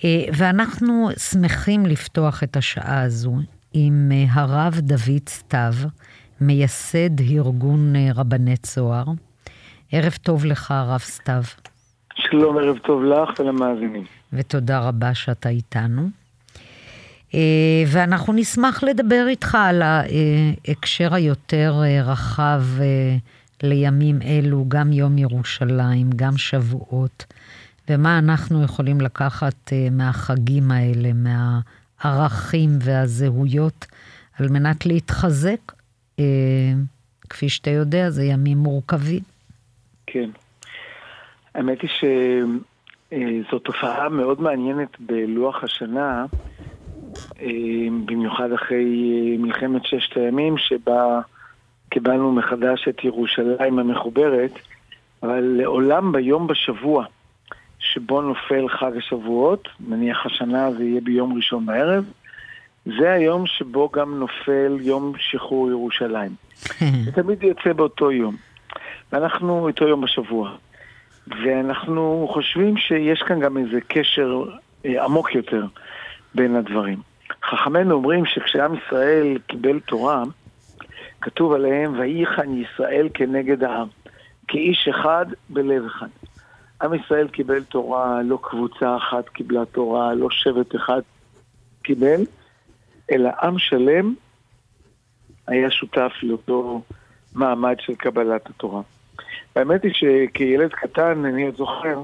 ואנחנו שמחים לפתוח את השעה הזו עם הרב דוד סתיו, מייסד ארגון רבני צוהר. ערב טוב לך, הרב סתיו. שלום, ערב טוב לך ולמאזינים. ותודה רבה שאתה איתנו. ואנחנו נשמח לדבר איתך על ההקשר היותר רחב לימים אלו, גם יום ירושלים, גם שבועות, ומה אנחנו יכולים לקחת מהחגים האלה, מהערכים והזהויות, על מנת להתחזק. כפי שאתה יודע, זה ימים מורכבים. כן. האמת היא שזו תופעה מאוד מעניינת בלוח השנה, במיוחד אחרי מלחמת ששת הימים, שבה קיבלנו מחדש את ירושלים המחוברת, אבל לעולם ביום בשבוע, שבו נופל חג השבועות, נניח השנה זה יהיה ביום ראשון בערב, זה היום שבו גם נופל יום שחרור ירושלים. זה תמיד יוצא באותו יום. ואנחנו אותו יום בשבוע. ואנחנו חושבים שיש כאן גם איזה קשר עמוק יותר בין הדברים. חכמינו אומרים שכשעם ישראל קיבל תורה, כתוב עליהם, ויחן ישראל כנגד העם, כאיש אחד בלב אחד. עם ישראל קיבל תורה, לא קבוצה אחת קיבלה תורה, לא שבט אחד קיבל, אלא עם שלם היה שותף לאותו מעמד של קבלת התורה. האמת היא שכילד קטן אני עוד זוכר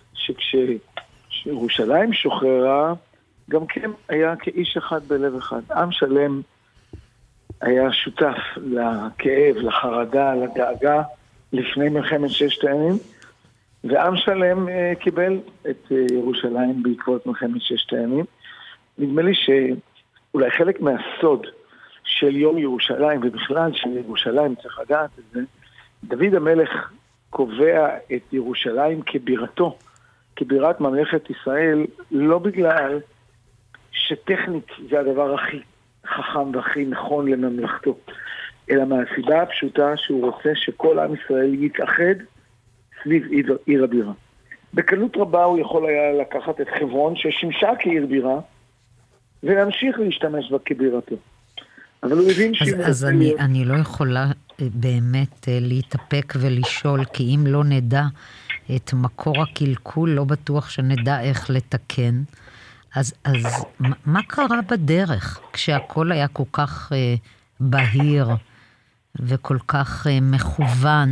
שכשירושלים שוחררה, גם כן היה כאיש אחד בלב אחד. עם שלם היה שותף לכאב, לחרדה, לדאגה לפני מלחמת ששת הימים, ועם שלם קיבל את ירושלים בעקבות מלחמת ששת הימים. נדמה לי שאולי חלק מהסוד של יום ירושלים, ובכלל של ירושלים, צריך לדעת את זה, דוד המלך קובע את ירושלים כבירתו, כבירת ממלכת ישראל, לא בגלל שטכנית זה הדבר הכי חכם והכי נכון לממלכתו, אלא מהסיבה הפשוטה שהוא רוצה שכל עם ישראל יתאחד סביב עיר הבירה. בקלות רבה הוא יכול היה לקחת את חברון ששימשה כעיר בירה, ולהמשיך להשתמש בה כבירתו. אבל הוא הבין אז אני לא יכולה באמת להתאפק ולשאול, כי אם לא נדע את מקור הקלקול, לא בטוח שנדע איך לתקן. אז מה קרה בדרך, כשהכל היה כל כך בהיר וכל כך מכוון?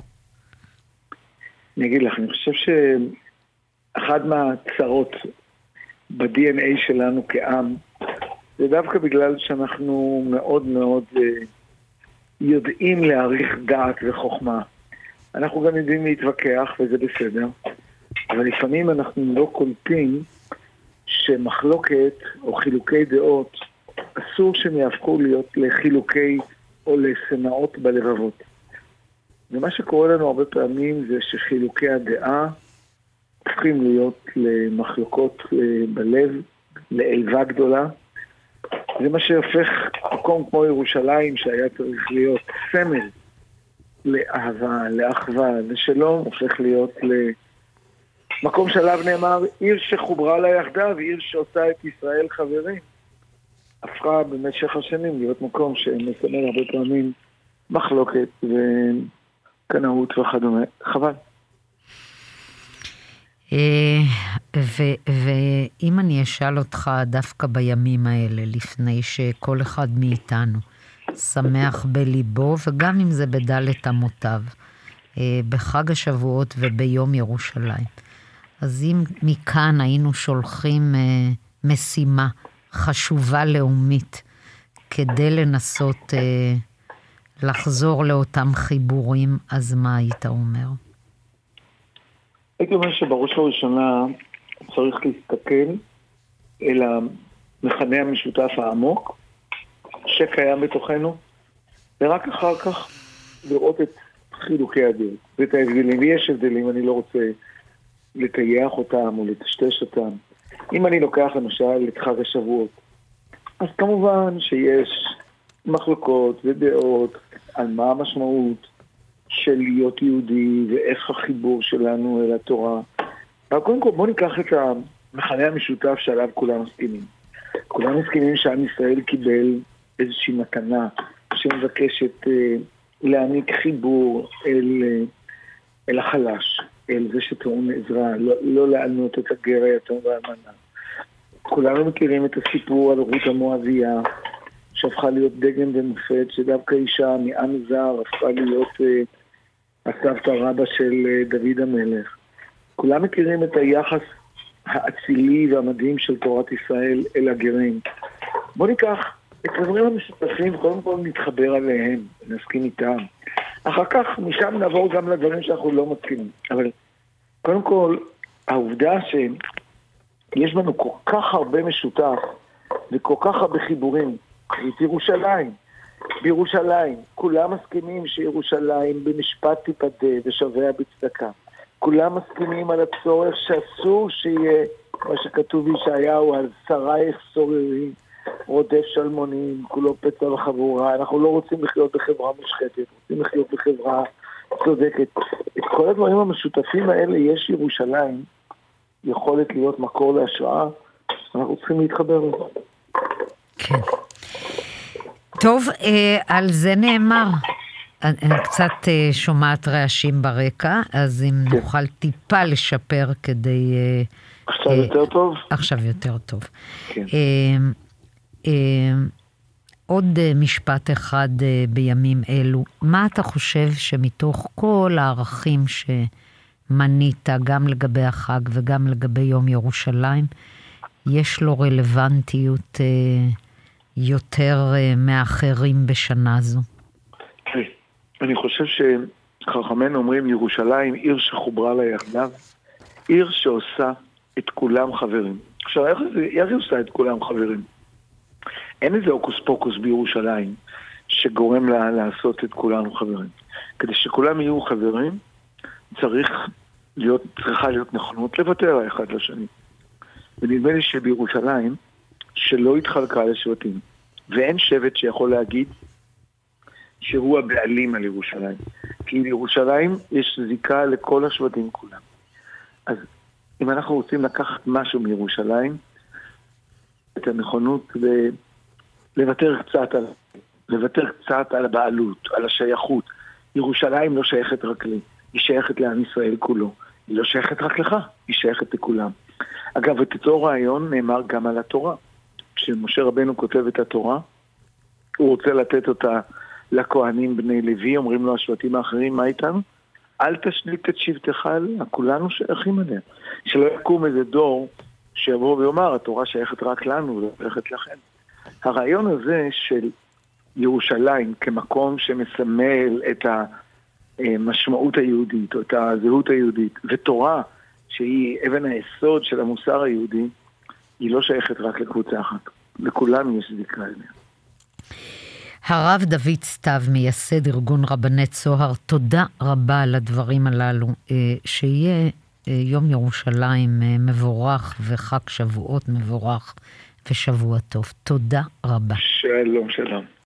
אני אגיד לך, אני חושב שאחד מהצרות ב-DNA שלנו כעם, זה דווקא בגלל שאנחנו מאוד מאוד יודעים להעריך דעת וחוכמה. אנחנו גם יודעים להתווכח, וזה בסדר, אבל לפעמים אנחנו לא קולטים שמחלוקת או חילוקי דעות אסור שהם יהפכו להיות לחילוקי או לשנאות בלבבות. ומה שקורה לנו הרבה פעמים זה שחילוקי הדעה הופכים להיות למחלוקות בלב, לאלווה גדולה. זה מה שהופך מקום כמו ירושלים, שהיה צריך להיות סמל לאהבה, לאחווה, לשלום, הופך להיות למקום שעליו נאמר, עיר שחוברה לה יחדיו, עיר שעושה את ישראל חברים. הפכה במשך השנים להיות מקום שמסמל הרבה פעמים מחלוקת וקנאות וכדומה. חבל. ואם אני אשאל אותך דווקא בימים האלה, לפני שכל אחד מאיתנו שמח בליבו, וגם אם זה בדלת אמותיו, בחג השבועות וביום ירושלים, אז אם מכאן היינו שולחים משימה חשובה לאומית, כדי לנסות לחזור לאותם חיבורים, אז מה היית אומר? הייתי אומר שבראש ובראשונה צריך להסתכל אל המכנה המשותף העמוק שקיים בתוכנו, ורק אחר כך לראות את חילוקי הדעות ואת ההבדלים. ויש הבדלים, אני לא רוצה לטייח אותם או לטשטש אותם. אם אני לוקח למשל את חג השבועות, אז כמובן שיש מחלוקות ודעות על מה המשמעות של להיות יהודי ואיך החיבור שלנו אל התורה. אבל קודם כל בוא ניקח את המחנה המשותף שעליו כולם מסכימים. כולם מסכימים שעם ישראל קיבל איזושהי מתנה שמבקשת להעניק חיבור אל החלש, אל זה שטעון עזרה, לא לענות את הגר, היתום והאלמנה. כולנו מכירים את הסיפור על רות המואביה, שהפכה להיות דגם ומופת, שדווקא אישה מעם זר הפכה להיות הסבתא רבא של דוד המלך. כולם מכירים את היחס האצילי והמדהים של תורת ישראל אל הגרים. בוא ניקח את הדברים המשותפים, קודם כל נתחבר עליהם, נסכים איתם. אחר כך משם נעבור גם לדברים שאנחנו לא מסכימים. אבל קודם כל, העובדה שיש לנו כל כך הרבה משותף וכל כך הרבה חיבורים, את ירושלים. בירושלים, כולם מסכימים שירושלים במשפט תיפדה ושוויה בצדקה. כולם מסכימים על הצורך שאסור שיהיה, מה שכתוב בישעיהו, על שרייך סוררים, רודף שלמונים, כולו פצע וחבורה. אנחנו לא רוצים לחיות בחברה מושחתת, רוצים לחיות בחברה צודקת. את כל הדברים המשותפים האלה יש ירושלים, יכולת להיות מקור להשראה, אנחנו צריכים להתחבר לזה. כן. טוב, על זה נאמר. אני קצת שומעת רעשים ברקע, אז אם נוכל טיפה לשפר כדי... עכשיו יותר טוב? עכשיו יותר טוב. כן. עוד משפט אחד בימים אלו. מה אתה חושב שמתוך כל הערכים שמנית, גם לגבי החג וגם לגבי יום ירושלים, יש לו רלוונטיות יותר מאחרים בשנה זו? אני חושב שחכמינו אומרים ירושלים עיר שחוברה לה יחדיו, עיר שעושה את כולם חברים. עכשיו, איך היא עושה את כולם חברים? אין איזה אוקוס פוקוס בירושלים שגורם לה לעשות את כולנו חברים. כדי שכולם יהיו חברים, צריכה להיות נכונות לוותר האחד לשני. ונדמה לי שבירושלים, שלא התחלקה לשבטים, ואין שבט שיכול להגיד שהוא הבעלים על ירושלים. כי לירושלים יש זיקה לכל השבטים כולם. אז אם אנחנו רוצים לקחת משהו מירושלים, את הנכונות לוותר קצת על הבעלות, על השייכות. ירושלים לא שייכת רק לי, היא שייכת לעם ישראל כולו. היא לא שייכת רק לך, היא שייכת לכולם. אגב, את אותו רעיון נאמר גם על התורה. כשמשה רבנו כותב את התורה, הוא רוצה לתת אותה לכהנים בני לוי, אומרים לו השבטים האחרים, מה איתנו? אל תשליט את שבטך עליה, כולנו שייכים עליה. שלא יקום איזה דור שיבוא ויאמר, התורה שייכת רק לנו, לא שייכת לכם. הרעיון הזה של ירושלים כמקום שמסמל את המשמעות היהודית, או את הזהות היהודית, ותורה שהיא אבן היסוד של המוסר היהודי, היא לא שייכת רק לקבוצה אחת. לכולנו יש זיקה אליה. הרב דוד סתיו, מייסד ארגון רבני צוהר, תודה רבה על הדברים הללו. שיהיה יום ירושלים מבורך וחג שבועות מבורך ושבוע טוב. תודה רבה. שלום, שלום.